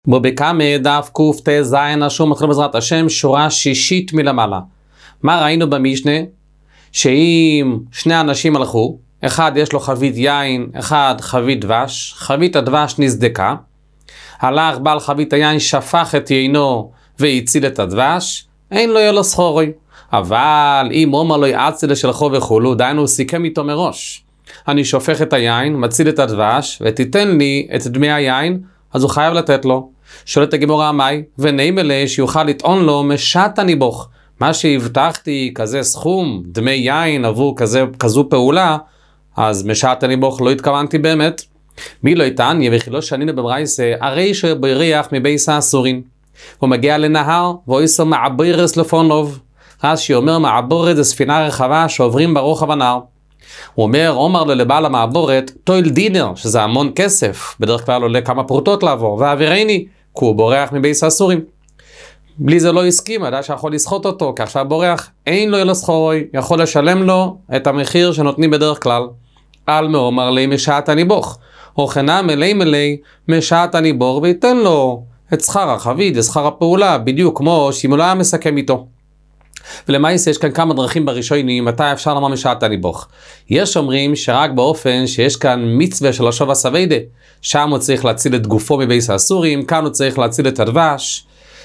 בו בקמה דף קט"ז השום מתחיל בעזרת השם שורה שישית מלמעלה. מה ראינו במשנה? שאם שני אנשים הלכו, אחד יש לו חבית יין, אחד חבית דבש, חבית הדבש נסדקה, הלך בעל חבית היין, שפך את יינו והציל את הדבש, אין לו יהיה לו סחורוי. אבל אם אומר לו יעציל שלחו וכולו, דיינו סיכם איתו מראש, אני שופך את היין, מציל את הדבש ותיתן לי את דמי היין, אז הוא חייב לתת לו. שואלת הגמרא מאי, ונאמר שיוכל לטעון לו משת הניבוך, מה שהבטחתי כזה סכום דמי יין עבור כזו פעולה, אז משת הניבוך לא התכוונתי באמת. מי לא יטען וכי שנינו בברייסה, הרי שבריח מבייס האסורים, הוא מגיע לנהר ואיסו מעברס לפונוב, אז שאומר מעבורת זה ספינה רחבה שעוברים ברוחב הנהר. הוא אומר לו לבעל המעבורת, תויל דינר, שזה המון כסף, בדרך כלל עולה כמה פרוטות לעבור, ועבירני, כי הוא בורח מבייס האסורים. בלי זה לא הסכים, ידע שיכול לסחוט אותו, כי עכשיו בורח, אין לו אלא סחורוי, יכול לשלם לו את המחיר שנותנים בדרך כלל. על מאומר לי משעת הניבוך, או חנה מלי משעת הניבור, וייתן לו את שכר החבית, את שכר הפעולה, בדיוק כמו שאם הוא לא היה מסכם איתו. ולמעשה יש כאן כמה דרכים בראשונים, מתי אפשר לומר משעת הניבוך. יש אומרים שרק באופן שיש כאן מצווה של השוב הסווידה, שם הוא צריך להציל את גופו מבייס האסורים, כאן הוא צריך להציל את הדבש.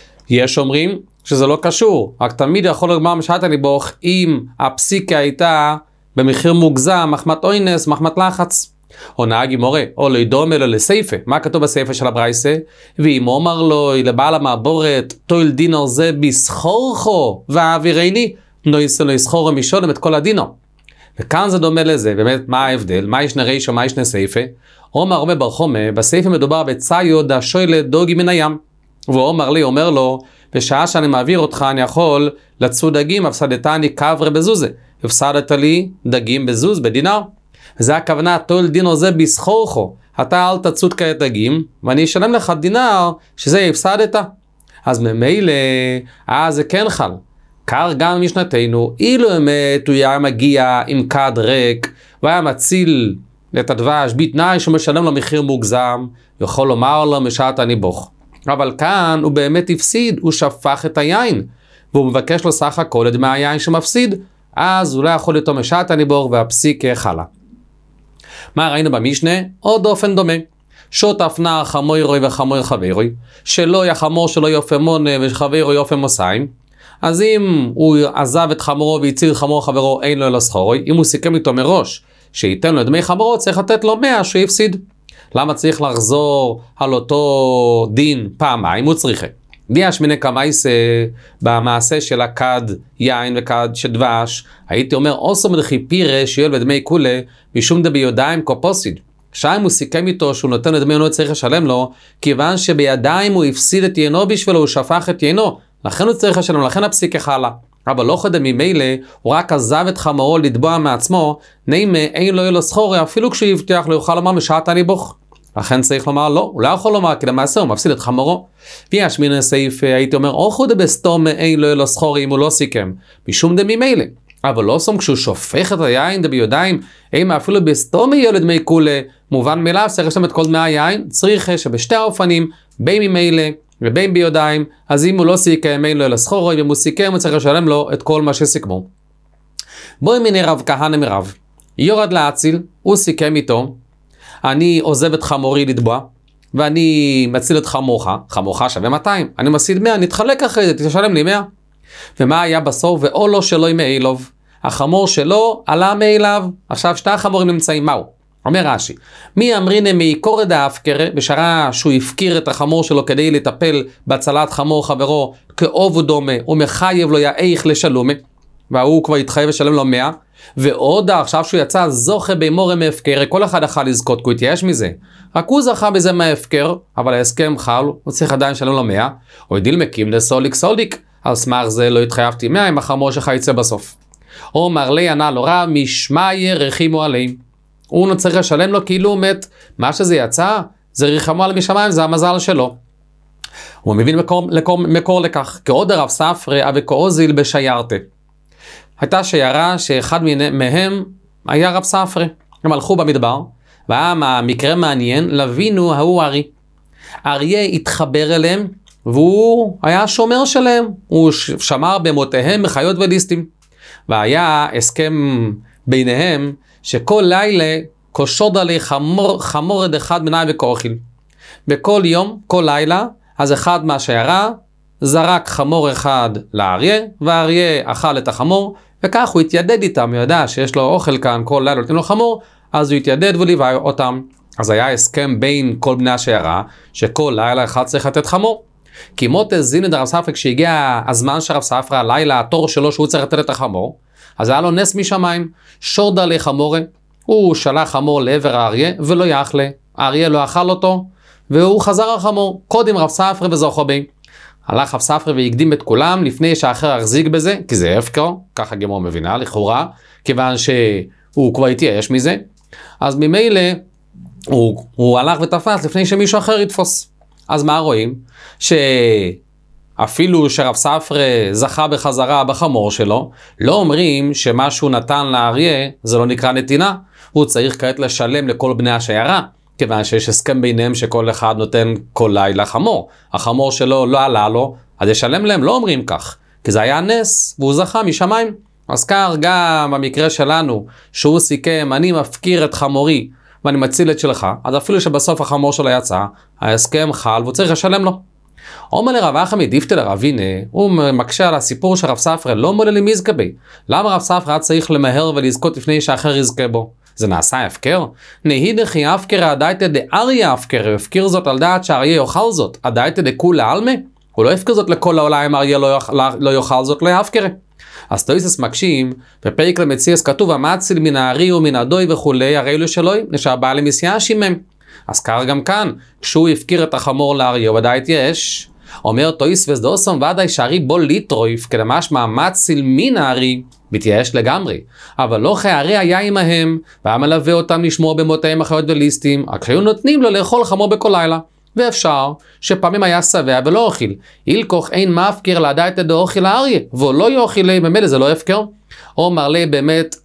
יש אומרים שזה לא קשור, רק תמיד יכול לומר משעת הניבוך אם הפסיקה הייתה במחיר מוגזם, מחמת אוינס, מחמת לחץ. או נהג מורה, או לא ידום אלו לסייפה. מה כתוב בסייפה של הברייסה? ואם אומר לו לבעל המעבורת, תויל דינר זה בסחורכו והעבירני, לא יסחורו משולם את כל הדינו. וכאן זה דומה לזה, באמת מה ההבדל? מה ישנה רישו, מה ישנה סייפה? אומר הרבה ברחומה, בסייפה מדובר בציו דה שוילה דוגי מן הים. והוא אומר לו, בשעה שאני מעביר אותך אני יכול לצוד דגים, הפסדתני קברה בזוזה. הפסדת לי דגים בזוז, בדינר. זה הכוונה, תויל דינר זה בסחורכו, אתה אל תצוד כעת דגים, ואני אשלם לך דינר שזה הפסדת. אז ממילא, זה כן חל. קר גם משנתנו, אילו אמת הוא היה מגיע עם כד ריק, והיה מציל את הדבש, בתנאי שהוא משלם לו מחיר מוגזם, יכול לומר לו משעת הניבוך. אבל כאן הוא באמת הפסיד, הוא שפך את היין, והוא מבקש לו סך הכל את דמי היין שמפסיד, אז הוא לא יכול איתו משעת הניבוך והפסיק חלה. מה ראינו במשנה? עוד אופן דומה. שוטף נער חמוירוי וחמויר חברוי, שלא יחמור שלא יופי מונה וחברו יופי מוסיים. אז אם הוא עזב את חמורו והציל חמור חברו, אין לו אלא סחורוי. אם הוא סיכם איתו מראש שייתן לו דמי חמורו, צריך לתת לו 100 שהוא יפסיד. למה צריך לחזור על אותו דין פעמיים? הוא צריכה. דיאש מיני קמייס במעשה של הכד יין וכד שדבש, הייתי אומר אוסו מדחי פירה שיול ודמי כולה משום בידיים קופוסיד. שם הוא סיכם איתו שהוא נותן לדמי ינו צריך לשלם לו, כיוון שבידיים הוא הפסיד את יינו בשבילו, הוא שפך את יינו, לכן הוא צריך לשלם, לכן הפסיק חלה. אבל לא חדם ממילא, הוא רק עזב את חמורו לתבוע מעצמו, נעימה אין לו אלו סחורי, אפילו כשהוא יבטיח לו יוכל לומר משעת הניבוך. לכן צריך לומר לא, הוא לא יכול לומר, כי למעשה הוא מפסיד את חמורו. ויש מן הסעיף, הייתי אומר, או חודה בסתום אין לו אלו סחורי אם הוא לא סיכם, משום דמי מילא. אבל לא סום כשהוא שופך את היין בידיים, אין אפילו בסתום ילד מי כולה, מובן מאליו, צריך לשלם את כל דמי היין, צריך שבשתי האופנים, בין ממילא ובין בידיים, אז אם הוא לא סיכם אין לו אלו סחורי, ואם הוא סיכם הוא צריך לשלם לו את כל מה שסיכמו. בואי מיני רב כהנא מרב, יורד להציל, הוא סיכם איתו, אני עוזב את חמורי לתבוע, ואני מציל את חמורך שווה 200, אני מסיד 100, נתחלק אחרי זה, תשלם לי 100. ומה היה בסוף? ואולו שלו מאילוב, החמור שלו עלה מאליו, עכשיו שתי החמורים נמצאים, מהו? אומר רש"י, מי אמרינא מעיקורא דהפקרא, בשעה שהוא הפקיר את החמור שלו כדי לטפל בהצלת חמור חברו, כאוב ודומה, ומחייב לו יאיך לשלומה, והוא כבר התחייב לשלם לו 100, ועוד עכשיו שהוא יצא זוכה באמורא מהפקר, כל אחד יכול לזכות, כי הוא התייאש מזה. רק הוא זכה בזה מההפקר, אבל ההסכם חל, הוא צריך עדיין לשלם לו 100, או ידיל מקים לסוליק סוליק, על סמך זה לא התחייבתי 100 עם החמור שלך יצא בסוף. או אמר לי ענה לו רב, משמעיה רחימו עליהם. הוא צריך לשלם לו כאילו הוא מת, מה שזה יצא, זה ריחמו על משמיים, זה המזל שלו. הוא מבין מקור לכך, כעוד הרב ספרי, וכעוזיל בשיירתה. הייתה שיירה שאחד מהם היה רב ספרי. הם הלכו במדבר, והיה מקרה מעניין, לבינו ההוא ארי. אריה התחבר אליהם, והוא היה שומר שלהם, הוא שמר במותיהם מחיות וליסטים. והיה הסכם ביניהם, שכל לילה קושוד עלי חמורד אחד מנאי וכאוכל. בכל יום, כל לילה, אז אחד מהשיירה זרק חמור אחד לאריה, והאריה אכל את החמור, וכך הוא התיידד איתם, הוא ידע שיש לו אוכל כאן, כל לילה נותנים לו חמור, אז הוא התיידד וליווה אותם. אז היה הסכם בין כל בני השיירה, שכל לילה אחד צריך לתת חמור. כי מוטה זין את הרב ספרא, כשהגיע הזמן של הרב ספרא, הלילה, התור שלו שהוא צריך לתת את החמור, אז היה לו נס משמיים, שורדה לחמורה, הוא שלח חמור לעבר האריה, ולא יאכלה, האריה לא אכל אותו, והוא חזר על חמור, קודם רב ספרא וזוכר בי. הלך רב ספרא והקדים את כולם, לפני שהאחר החזיק בזה, כי זה הפקר, ככה גמרא מבינה, לכאורה, כיוון שהוא כבר התייאש מזה, אז ממילא הוא הלך ותפס לפני שמישהו אחר יתפוס. אז מה רואים? שאפילו שרב ספרא זכה בחזרה בחמור שלו, לא אומרים שמה שהוא נתן לאריה זה לא נקרא נתינה, הוא צריך כעת לשלם לכל בני השיירה, כיוון שיש הסכם ביניהם שכל אחד נותן כל לילה חמור. החמור שלו לא עלה לו, אז ישלם להם, לא אומרים כך, כי זה היה נס, והוא זכה משמיים. אז כך גם במקרה שלנו, שהוא סיכם, אני מפקיר את חמורי, ואני מציל את שלך, אז אפילו שבסוף החמור שלו יצא, ההסכם חל, והוא צריך לשלם לו. אומר לרב אחמי דיפתא לרב הנה, הוא מקשה על הסיפור של רב ספרא, לא מולה למזכה בי. למה רב ספרא היה צריך למהר ולזכות לפני שאחר יזכה בו? זה נעשה הפקר? נהידכי הפקר הדייתא דאריה הפקר, הפקיר זאת על דעת שהאריה יאכל זאת, הדייתא דכולי עלמא? הוא לא הפקיר זאת לכל העולם, אריה לא יאכל זאת, לא יפקר. אז תויסס מקשים, בפרק למציאס כתוב, המציל מן הארי ומן הדוי וכולי, הרי אלו שלוי, נשאבא למסייש עמם. אז כך גם כאן, כשהוא הפקיר את החמור לאריה, הוא ודאי התייאש. אומר תויסס דוסום ודאי שהארי בו ליטרויף, כדמשמע מציל מן הארי, מתייאש לגמרי. אבל לא הארי היה עמהם, והיה מלווה אותם לשמור במותיהם החיות וליסטים, רק שהיו נותנים לו לאכול חמור בכל לילה. ואפשר שפעמים היה שבע ולא אוכל. אילכוך אין מפקיר לדייתא דאוכל האריה, והוא לא יאכל לי, ממילא זה לא הפקר. אומר לי באמת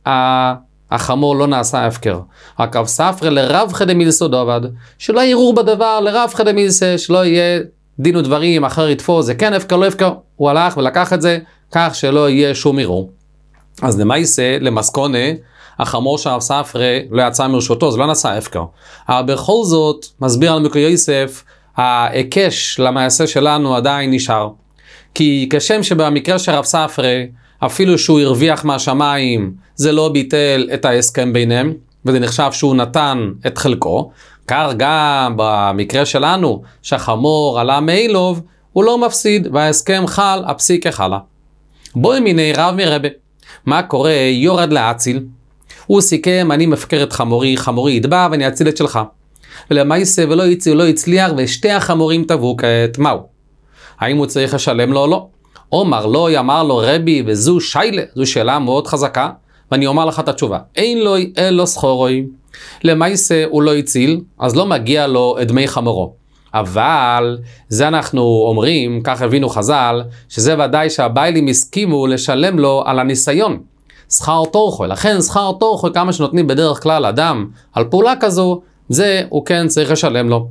החמור לא נעשה הפקר. רק רב ספרא לרבחא דמילסא דובד, שלא יראו בדבר לרבחא דמילסא, שלא יהיה דין ודברים, אחר יתפוס, זה כן הפקר, לא הפקר. הוא הלך ולקח את זה, כך שלא יהיה שום ערעור. אז למעשה, למסקונה, החמור של רב ספרא לא יצא מרשותו, זה לא נעשה הפקר. אבל בכל זאת, מסביר לנו מקור יוסף, ההיקש למעשה שלנו עדיין נשאר. כי כשם שבמקרה של רב ספרא, אפילו שהוא הרוויח מהשמיים, זה לא ביטל את ההסכם ביניהם, וזה נחשב שהוא נתן את חלקו. כך גם במקרה שלנו, שהחמור עלה מאילוב, הוא לא מפסיד, וההסכם חל, הפסיק החלה. בואי מיני רב מרבה. מה קורה? יורד להציל. הוא סיכם, אני מפקר את חמורי, חמורי ידבע ואני אציל את שלך. ולמעשה ולא הצליח, ושתי החמורים טבעו כעת. מהו? האם הוא צריך לשלם לו או לא? אומר לו, אמר לו רבי, וזו שיילה, זו שאלה מאוד חזקה, ואני אומר לך את התשובה. אין לו אלו סחורוי. למעשה הוא לא הציל, אז לא מגיע לו את דמי חמורו. אבל זה אנחנו אומרים, כך הבינו חז"ל, שזה ודאי שהבעלים הסכימו לשלם לו על הניסיון. שכר טורחו, לכן שכר טורחו כמה שנותנים בדרך כלל אדם על פעולה כזו, זה הוא כן צריך לשלם לו.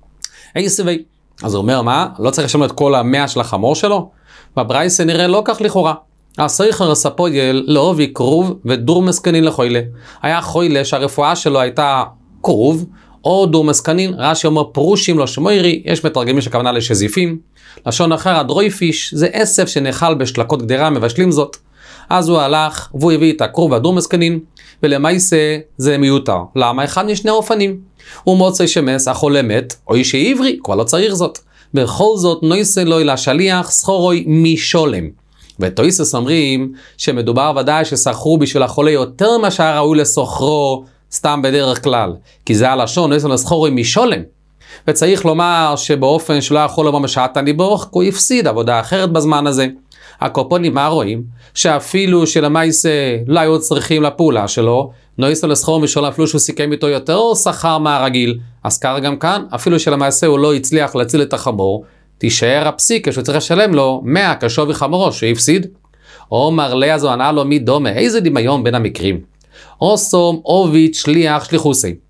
סבי. אז הוא אומר מה? לא צריך לשלם את כל 100 של החמור שלו? בברייסה נראה לא כך לכאורה. הסריחר ספויל לאובי קרוב ודור מסקנין לחוילה. היה חוילה שהרפואה שלו הייתה קרוב, או דור מסקנין, רש"י אומר פרושים לא שמוירי, יש מתרגמים שכוונה לשזיפים. לשון אחר, הדרויפיש, זה אסף שנאכל בשלקות גדרה, מבשלים זאת. אז הוא הלך, והוא הביא את הקרוב והדור מסקנין, ולמעשה זה מיותר. למה? אחד משני אופנים. הוא מוצא שמס, החולה מת, או איש עברי, כבר לא צריך זאת. בכל זאת, נויסה לו אל השליח, סחורוי משולם. ותויסס אומרים שמדובר ודאי שסחרו בשביל החולה יותר מה שהיה ראוי לסוחרו סתם בדרך כלל. כי זה הלשון, נויסה לסחורוי משולם. וצריך לומר שבאופן שלא יכול לומר משעת הניבוך, הוא הפסיד עבודה אחרת בזמן הזה. הקופונים מה רואים? שאפילו שלמעשה לא היו צריכים לפעולה שלו, נויסה לסחור משולם אפילו שהוא סיכם איתו יותר שכר מהרגיל. אז כך גם כאן, אפילו שלמעשה הוא לא הצליח להציל את החמור, תישאר הפסיק שהוא צריך לשלם לו 100 כשווי חמורו שהפסיד. אומר ליה זו ענה לו מי דומה, איזה דמיון בין המקרים. אוסום אוביץ' שליח שליחוסי.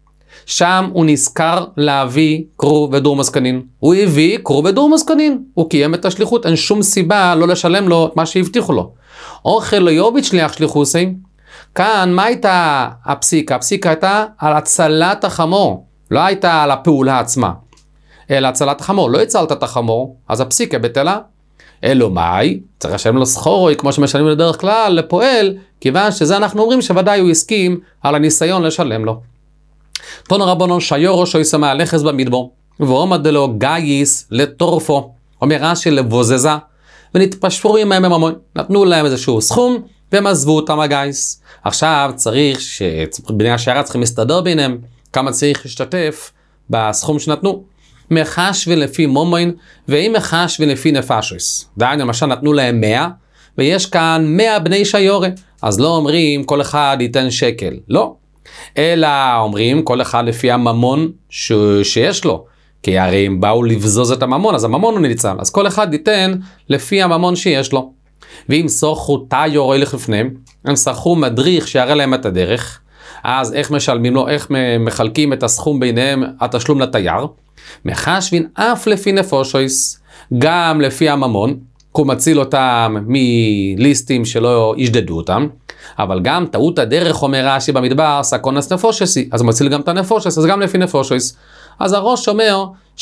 שם הוא נזכר להביא קרוב ודור מסקנין. הוא הביא קרוב ודור מסקנין. הוא קיים את השליחות, אין שום סיבה לא לשלם לו את מה שהבטיחו לו. אוכל לא יוביד שליח שליחוסי. כאן, מה הייתה הפסיקה? הפסיקה הייתה על הצלת החמור. לא הייתה על הפעולה עצמה. אלא הצלת החמור. לא הצלת את החמור, אז הפסיקה בטלה. אלו מאי, צריך לשלם לו סחורוי, כמו שמשלמים לדרך כלל, לפועל, כיוון שזה אנחנו אומרים שוודאי הוא הסכים על הניסיון לשלם לו. תנו רבנן שיורו שויסה מהלכס במדבור, ועומד לו גייס לטורפו, אומר רש"י לבוזזה, ונתפשפו עמהם ממון, נתנו להם איזשהו סכום, והם עזבו אותם הגייס. עכשיו צריך שבני השיירה צריכים להסתדר ביניהם, כמה צריך להשתתף בסכום שנתנו. מחש ולפי מומוין, ואם מחש ולפי נפשוס. דהיינו, למשל נתנו להם 100, ויש כאן 100 בני שיורה. אז לא אומרים כל אחד ייתן שקל. לא. אלא אומרים כל אחד לפי הממון שיש לו. כי הרי הם באו לבזוז את הממון, אז הממון הוא ניצל. אז כל אחד ייתן לפי הממון שיש לו. ואם סוחו תיור או הלך לפניהם, הם סחו מדריך שיראה להם את הדרך. אז איך משלמים לו, איך מחלקים את הסכום ביניהם, התשלום לתייר. מחשבין אף לפי נפושויס, גם לפי הממון, כי הוא מציל אותם מליסטים שלא ישדדו אותם, אבל גם טעות הדרך אומר רש"י במדבר, סקונס נפושסי, אז הוא מציל גם את הנפושס, אז גם לפי נפושויס. אז הראש אומר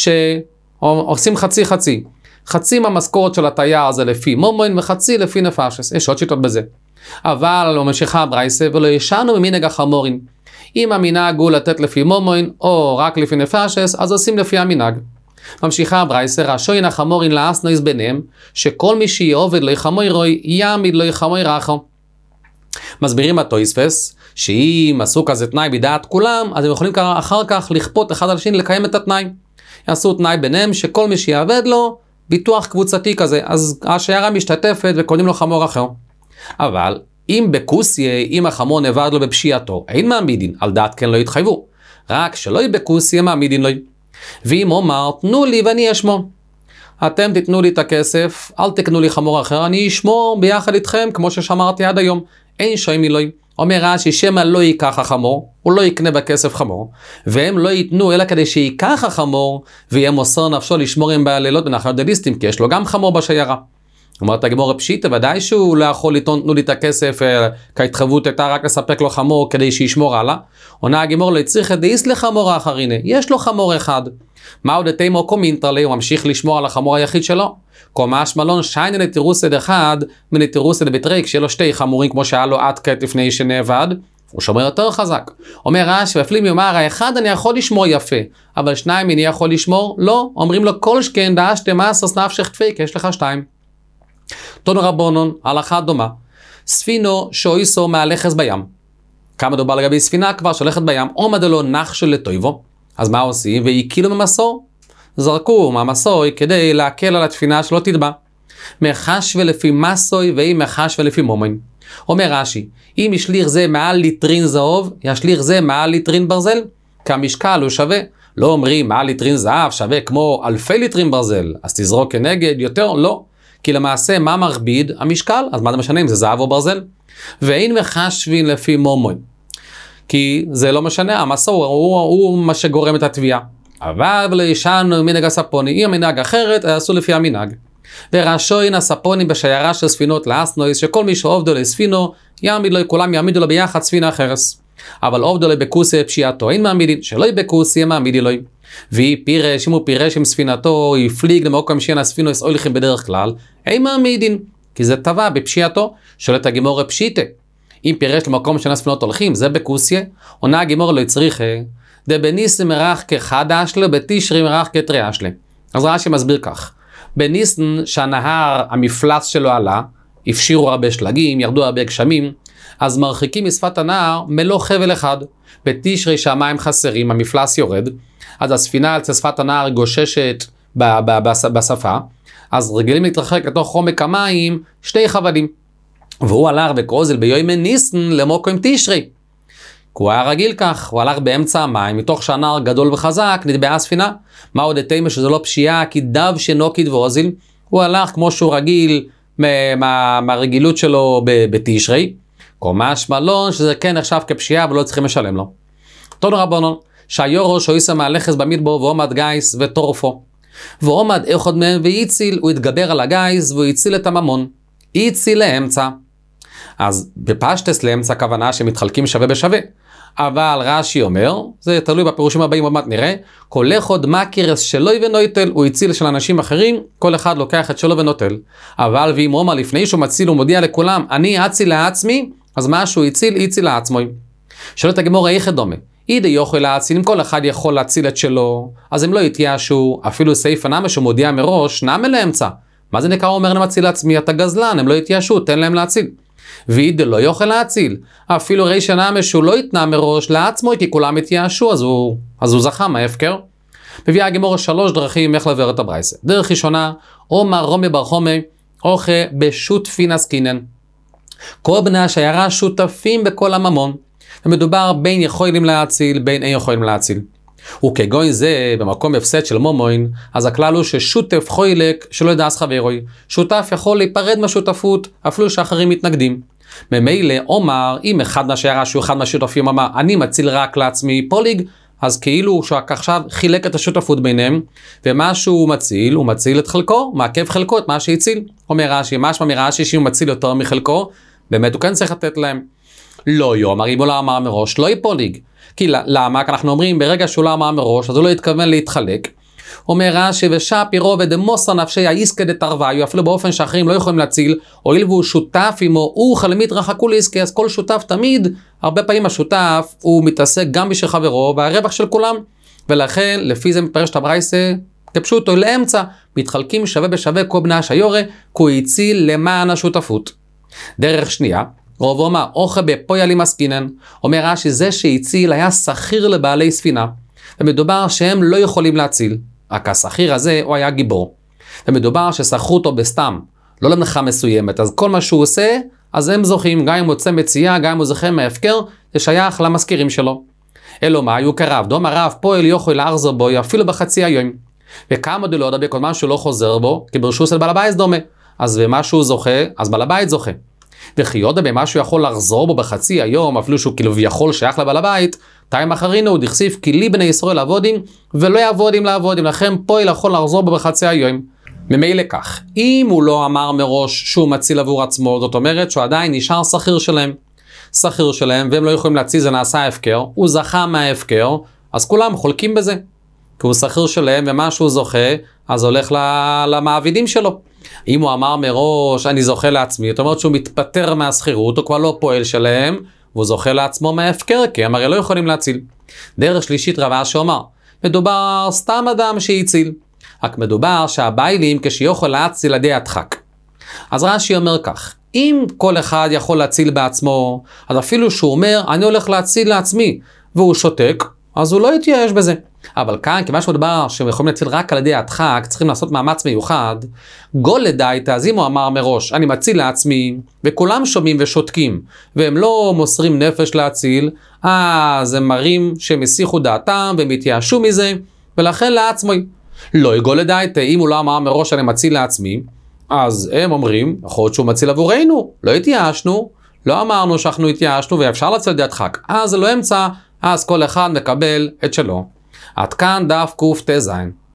שעושים חצי חצי, חצי מהמשכורת של התייר זה לפי מומוין וחצי לפי נפשס, יש עוד שיטות בזה. אבל הוא ממשיכה הברייסה ולא ישנו ממנהג החמורים. אם המנהג הוא לתת לפי מומוין או רק לפי נפשס, אז עושים לפי המנהג. ממשיכה הברייסה, רשוין החמורין לאסנויס ביניהם, שכל מי שיעובד לא יחמוי רוי, יעמיד לא יחמוי רחו. מסבירים התויספס, שאם עשו כזה תנאי בדעת כולם, אז הם יכולים אחר כך לכפות אחד על השני לקיים את התנאי. יעשו תנאי ביניהם שכל מי שיעבד לו, ביטוח קבוצתי כזה, אז השיירה משתתפת וקונים לו חמור אחר. אבל אם בקוסיה, אם החמור נבד לו בפשיעתו, אין מעמידין, על דעת כן לא יתחייבו. רק שלא יהיה בקוסיה, מעמידין לא. ואם אומר, תנו לי ואני אשמור. אתם תתנו לי את הכסף, אל תקנו לי חמור אחר, אני אשמור ביחד איתכם, כמו ששמרתי עד היום. אין שוי מילוי. אומר רש"י, שמא לא ייקח החמור, הוא לא יקנה בכסף חמור, והם לא ייתנו אלא כדי שיקח החמור, ויהיה מוסר נפשו לשמור עם בלילות בנחל דליסטים, כי יש לו גם חמור בשיירה. אומרת הגמור פשיטה, ודאי שהוא לא יכול לטעון, תנו לי את הכסף, כהתחייבות הייתה רק לספק לו חמור כדי שישמור הלאה. עונה הגמור לא צריך את דאיס לחמור האחר, הנה, יש לו חמור אחד. מה עוד תימו קומינטרלי, הוא ממשיך לשמור על החמור היחיד שלו. קומש מלון שיינה לתירוסד אחד, מלתירוסד בתריק, שיהיה לו שתי חמורים כמו שהיה לו עד כעת לפני שנאבד. הוא שומר יותר חזק. אומר רש"י, ואפילו יאמר, האחד אני יכול לשמור יפה, אבל שניים אני יכול לשמור? לא. אומרים לו, כל שכן דאשתם מעשרס נפשך דפייק, יש לך 2. תנו רבנן, הלכה דומה. ספינו שויסו מהלכס בים. כמה דובר לגבי ספינה כבר שהולכת בים, עומד לו נחשו לטויבו. אז מה עושים? והקילו ממסור. זרקו מהמסוי כדי להקל על התפינה שלא תטבע. מחש ולפי מסוי ואם מחש ולפי מומין. אומר רש"י, אם ישליך זה מעל ליטרין זהוב, ישליך זה מעל ליטרין ברזל, כי המשקל הוא שווה. לא אומרים מעל ליטרין זהב שווה כמו אלפי ליטרין ברזל, אז תזרוק כנגד יותר? לא. כי למעשה מה מרביד? המשקל. אז מה זה משנה אם זה זהב או ברזל? ואין מחשבין לפי מומין. כי זה לא משנה, המסור הוא מה שגורם את התביעה. אבל לא ישנו מנהג הספוני, אם המנהג אחרת, עשו לפי המנהג. ורשוין הספוני בשיירה של ספינות לאסנויס, שכל מי שעובדו לספינו, יעמיד לו, כולם יעמידו לו ביחד ספינה אחרס. אבל עובדו לו בקוסי פשיעתו, אין מעמידין, שלא יהיה בקוסי, מעמידי לו. והיא פירש, אם הוא פירש עם ספינתו, יפליג למקום שאין הספינוס הולכים בדרך כלל, אין מעמידין, כי זה טבע בפשיעתו, שואלת הגמור פשיטה. אם פירש למקום שאין הספינות הולכים, זה בקוסיה, עונה הגמור לא יצריך, דבניסן מרח כחדש לו, בתשרי מרח כתריש לו. אז רש"י מסביר כך, בניסן שהנהר, המפלס שלו עלה, הפשירו הרבה שלגים, ירדו הרבה גשמים, אז מרחיקים משפת הנהר מלוא חבל אחד. בתשרי שהמים חסרים, המפלס יורד, אז הספינה על שפת הנהר גוששת בשפה, אז רגילים להתרחק לתוך עומק המים 2 חבלים. והוא הלך וקרוזל ביומי ניסן למוקם תשרי. כי הוא היה רגיל כך, הוא הלך באמצע המים, מתוך שהנהר גדול וחזק, נטבעה הספינה. מה עוד התאמה שזה לא פשיעה, כי דב שנוקית ואוזיל, הוא הלך כמו שהוא רגיל מהרגילות שלו בתשרי. קומש מלון שזה כן נחשב כפשיעה ולא צריכים לשלם לו. תנו רבנן, שהיורו שויסה מהלכס במדבור ועומד גייס וטורפו. ועומד אחד מהם והציל, הוא התגבר על הגייס והוא הציל את הממון. הציל לאמצע. אז בפשטס לאמצע הכוונה שמתחלקים שווה בשווה. אבל רש"י אומר, זה תלוי בפירושים הבאים עוד מעט נראה, כל אחד מכירס שלוי ונויטל, הוא הציל של אנשים אחרים, כל אחד לוקח את שלו ונוטל. אבל ואם אומר לפני שהוא מציל הוא מודיע לכולם, אני אציל לעצמי, אז מה שהוא הציל לעצמו. שואלת הגמרא איך דומה. אידי יוכל להציל, אם כל אחד יכול להציל את שלו, אז הם לא יתייאשו, אפילו סעיף הנמה שהוא מודיע מראש, נמה לאמצע. מה זה נקרא אומר נמציל לעצמי, אתה גזלן, הם לא יתייאשו, תן להם להציל. ואידי לא יוכל להציל, אפילו ריש הנמה שהוא לא יתנה מראש לעצמו, כי כולם יתייאשו, אז הוא זכה מההפקר. מביאה הגמרא 3 דרכים איך לבאר את הברייסה. דרך ראשונה, אומר רומי בר חומי, אוכה בשותפין עסקינן. כל בני השיירה שותפים בכל הממון. ומדובר בין יכולים להציל, בין אין יכולים להציל. וכגון זה, במקום הפסד של מומוין, אז הכלל הוא ששותף חוילק שלא ידע אז חברוי. שותף יכול להיפרד מהשותפות, אפילו שאחרים מתנגדים. ממילא אומר, אם אחד מהשיירה שהוא אחד מהשותפים אמר, אני מציל רק לעצמי פוליג, אז כאילו שעכשיו חילק את השותפות ביניהם, ומה שהוא מציל, הוא מציל את חלקו, מעכב חלקו את מה שהציל. אומר רש"י, משמע מרש"י שהוא מציל יותר מחלקו, באמת הוא כן צריך לתת להם. לא יאמר, אם הוא לא אמר מראש, לא יפוליג. כי למה? כי אנחנו אומרים, ברגע שהוא לא אמר מראש, אז הוא לא יתכוון להתחלק. אומר רש"י, ושאפי רובד דמוסר נפשי העסקא דתרוויו, אפילו באופן שאחרים לא יכולים להציל, הואיל והוא שותף עמו, הוא חלמית רחקו לעסקא, אז כל שותף תמיד, הרבה פעמים השותף, הוא מתעסק גם בשביל חברו, והרווח של כולם. ולכן, לפי זה מתפרש את הברייסה, כפשוטו לאמצע, מתחלקים שווה בשווה כל בני השיירה, כי הוא הציל למען השותפות. דרך שנייה, רוב אומר, אוכה בפוילים עסקינן, אומר רש"י, זה שהציל היה שכיר לבעלי ספינה, ומדובר שהם לא יכולים להציל, רק השכיר הזה הוא היה גיבור. ומדובר ששכרו אותו בסתם, לא למנחה מסוימת, אז כל מה שהוא עושה, אז הם זוכים, גם אם הוא יוצא מציאה, גם אם הוא זוכה מההפקר, זה שייך למזכירים שלו. אלו מה, היו כרב, דום הרב פועל יוכל להחזר בו, אפילו בחצי היום. וכמה דלו עוד בכל מה שהוא לא חוזר בו, כי ברשוס אל בעל הבית דומה. אז במה שהוא זוכה, אז בעל הבית זוכה. וכי יודע במה שהוא יכול לחזור בו בחצי היום, אפילו שהוא כאילו יכול שייך לבעל הבית, תיים אחרינו הוא דכסיף כי לי בני ישראל לעבודים, ולא יעבודים לעבודים, לכם פועל יכול לחזור בו בחצי היום. ממילא כך, אם הוא לא אמר מראש שהוא מציל עבור עצמו, זאת אומרת שהוא עדיין נשאר שכיר שלהם, והם לא יכולים להציל, זה נעשה הפקר, הוא זכה מההפקר, אז כולם חולקים בזה. כי הוא שכיר שלהם, ומה שהוא זוכה, אז הולך למעבידים שלו. אם הוא אמר מראש, אני זוכה לעצמי, זאת אומרת שהוא מתפטר מהשכירות, הוא כבר לא פועל שלהם, והוא זוכה לעצמו מההפקר, כי הם הרי לא יכולים להציל. דרך שלישית רבה שאומר, מדובר סתם אדם שהציל. רק מדובר שהביילים כשיוכל להציל עדי הדחק. אז רש"י אומר כך, אם כל אחד יכול להציל בעצמו, אז אפילו שהוא אומר, אני הולך להציל לעצמי, והוא שותק, אז הוא לא יתייאש בזה. אבל כאן, כיוון שמדובר שהם יכולים להציל רק על ידי הדחק, צריכים לעשות מאמץ מיוחד, גול לדייתא, אז אם הוא אמר מראש, אני מציל לעצמי, וכולם שומעים ושותקים, והם לא מוסרים נפש להציל, אז הם מראים שהם הסיחו דעתם, והם התייאשו מזה, ולכן לעצמו. לא יגול לדייתא, אם הוא לא אמר מראש, אני מציל לעצמי, אז הם אומרים, יכול להיות שהוא מציל עבורנו, לא התייאשנו, לא אמרנו שאנחנו התייאשנו, ואפשר להציל על ידי הדחק. אז זה לא אמצע, אז כל אחד מקבל את שלו. עד כאן דף קט"ז.